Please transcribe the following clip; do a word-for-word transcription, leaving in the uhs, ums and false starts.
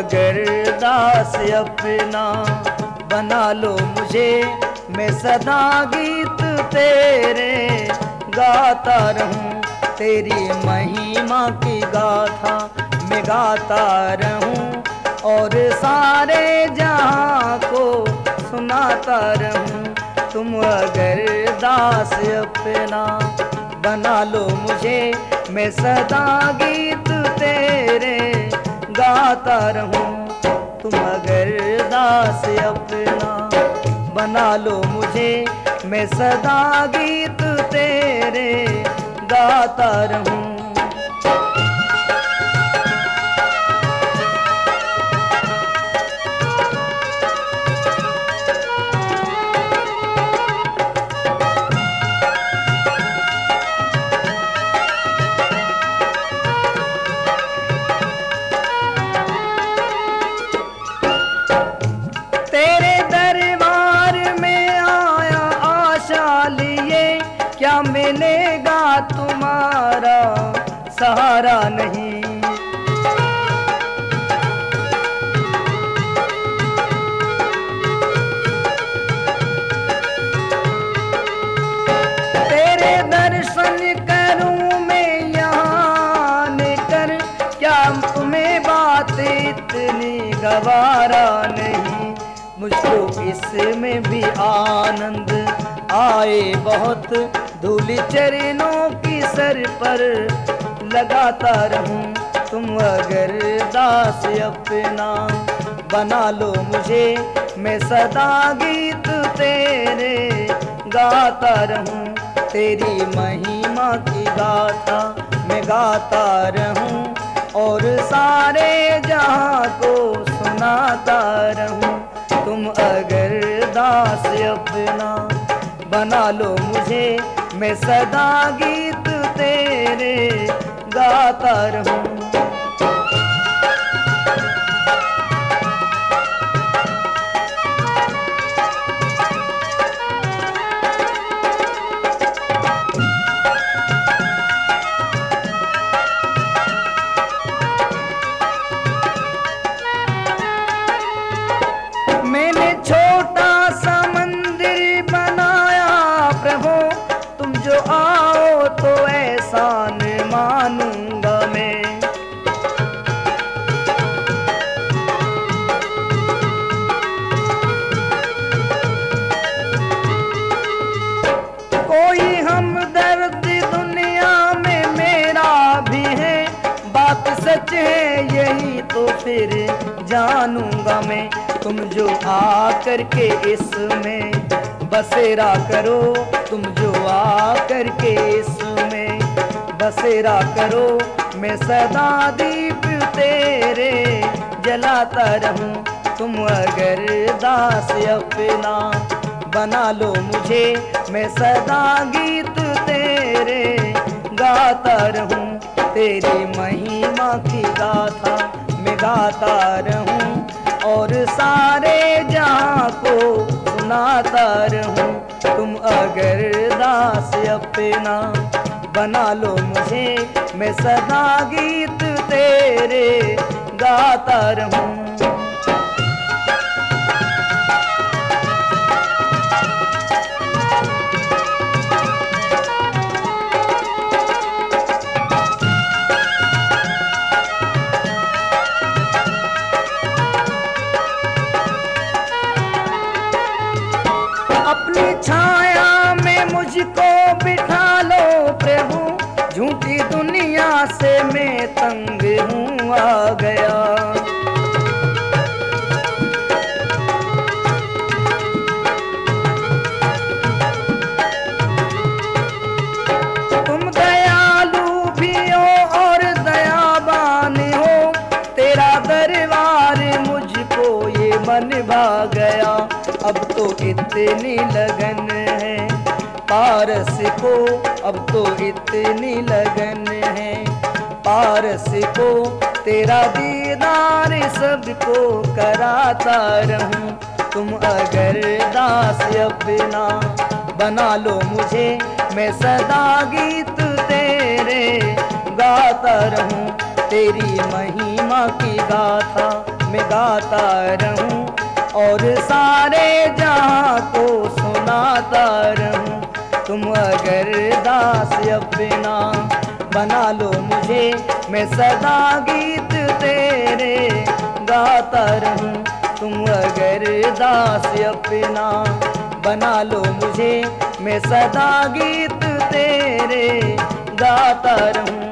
अगर दास अपना बना लो मुझे, मैं सदा गीत तेरे गाता रहूं। तेरी महिमा की गाथा मैं गाता रहूं और सारे जहां को सुनाता रहूं। तुम अगर दास अपना बना लो मुझे, मैं सदा गीत तेरे गाता रहूं। तुम अगर दास अपना बना लो मुझे, मैं सदा गीत तेरे गाता रहूं। क्या मिलेगा तुम्हारा सहारा नहीं। तेरे दर्शन करूं मैं यहाँ आकर, क्या तुम्हें बात इतनी गवारा नहीं। मुझको इसमें भी आनंद आए बहुत, धूल चरणों की सर पर लगाता रहूं। तुम अगर दास अपना बना लो मुझे, मैं सदा गीत तेरे गाता रहूं। तेरी महिमा की गाथा मैं गाता रहूं और सारे जहां को सुनाता रहूं। तुम अगर दास अपना बना लो मुझे, मैं सदा गीत तेरे गाता रहूं। मैंने छोटा सा मंदिर बनाया प्रभु, तुम जो आओ तो एहसान मानूंगा मैं। कोई हमदर्द दुनिया में मेरा भी है, बात सच है यही तो फिर जानूंगा मैं। तुम जो आकर के इसमें बसेरा करो, तुम जो आकर के इसमें बसेरा करो, मैं सदा दीप तेरे जलाता रहूं। तुम अगर दास अपना बना लो मुझे, मैं सदा गीत तेरे गाता रहूं। तेरी महिमा की गाथा मैं गाता रहूं और सारे जहां को सुनाता रहूं। तुम अगर दास अपना बना लो मुझे, मैं सदा गीत तेरे गाता रहूं। अपनी छाया में मुझको बिठा लो प्रभु, झूठी दुनिया से मैं तंग हूँ आ गया। तुम दयालु भी हो और दयावान हो, तेरा दरबार मुझको ये मन भा गया। अब तो इतनी लगन है पारस को, अब तो इतनी लगन है पारस को, तेरा दीदार सबको कराता रहूं। तुम अगर दास अपना बना लो मुझे, मैं सदा गीत तेरे गाता रहूं। तेरी महिमा की गाथा मैं गाता रहूं और सारे जहां को सुनाता रहूं। तुम अगर दास अपना बना लो मुझे, मैं सदा गीत तेरे गाता रहूं। तुम अगर दास अपना बना लो मुझे, मैं सदा गीत तेरे गाता रहूं।